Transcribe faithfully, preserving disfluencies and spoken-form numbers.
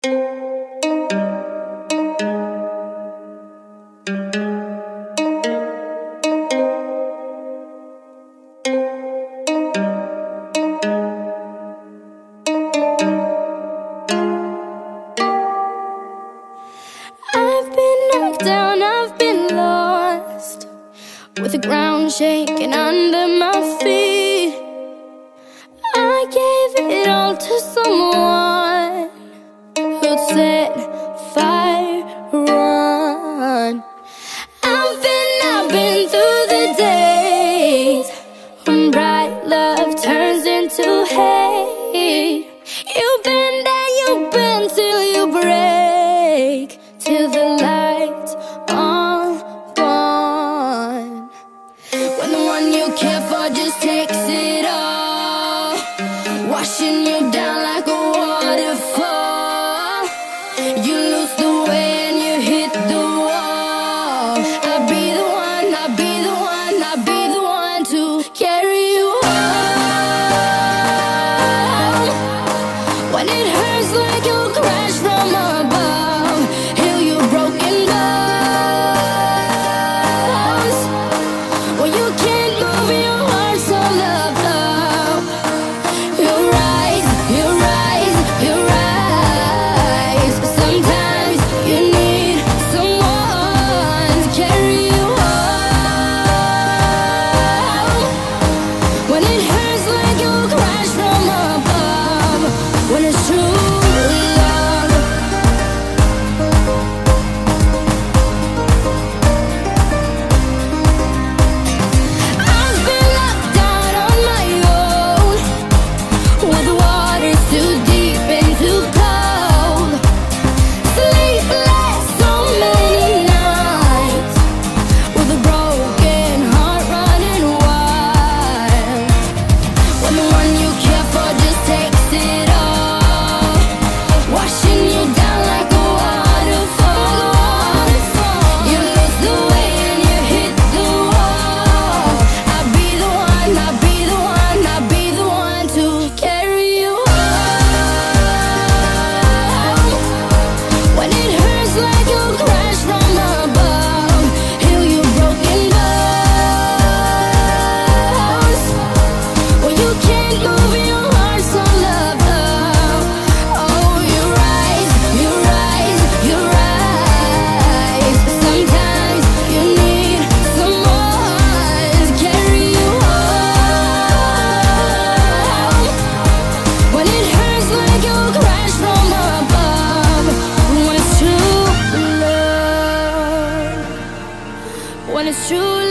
I've been knocked down, I've been lost, with the ground shaking under my feet. I gave it all to someone who'd set fire run. I've been, I've been through the days when bright love turns into hate. You've been there, you've been till you break, till the lights are gone. When the one you care for just takes it all, washing you down like a waterfall. You lose the way and you hit the wall. I'll be the one, I'll be the one, I'll be the one to carry you home. When it hurts like you'll crash from above, heal your broken bones. When you can't move your heart so love, love, you rise, you rise, you rise. Sometimes you need someone to carry you home. When it hurts like you'll crash from above, when it's true love. I've been locked down on my own, with the water's too deep and too cold. Sleepless so many nights, with a broken heart running wild. When the one you care for just takes it all, washing you down like a waterfall. You lose the way and you hit the wall. I'll be the one, I'll be the one, I'll be the one to carry you home. When it hurts like you'll crash from above, heal your broken bones. When you can't move your heart so love, love, oh you rise, you rise, you rise. Sometimes you need someone to carry you home. When it hurts like you'll crash from above, when it's true love, when it's true